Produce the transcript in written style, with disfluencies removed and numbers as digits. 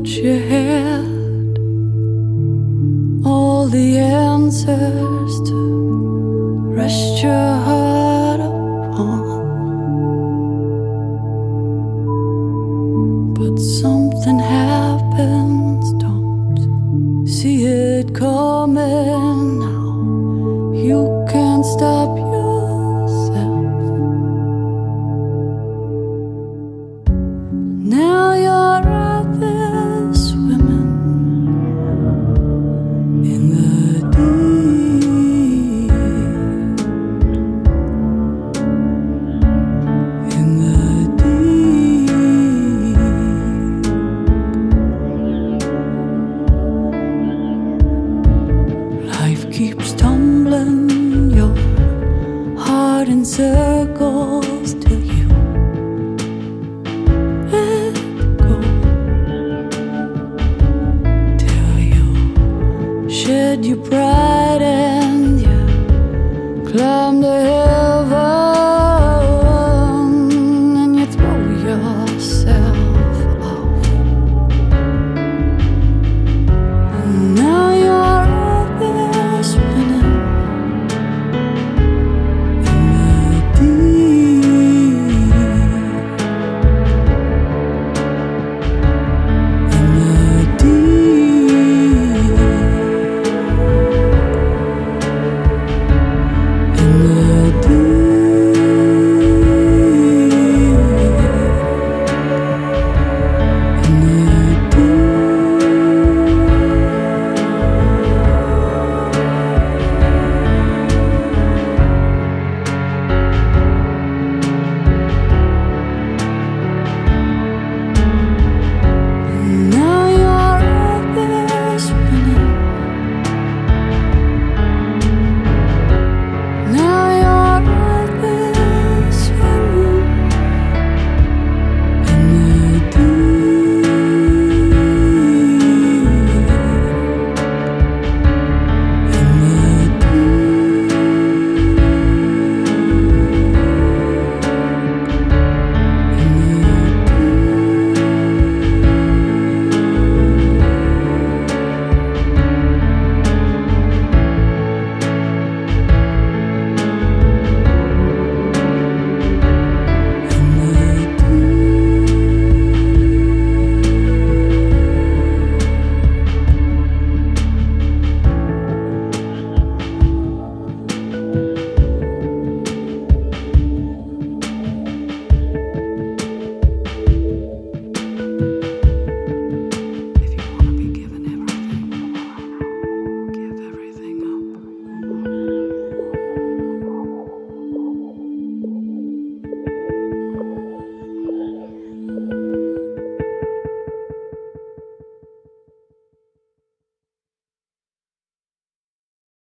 thought you had all the answers to rest your heart upon, but something happens, don't see it coming now. You can't stop yourself. Now you're out there swimming in the deep, in the deep. Life keeps tumbling your heart in circles till you let go, till you shed your pride.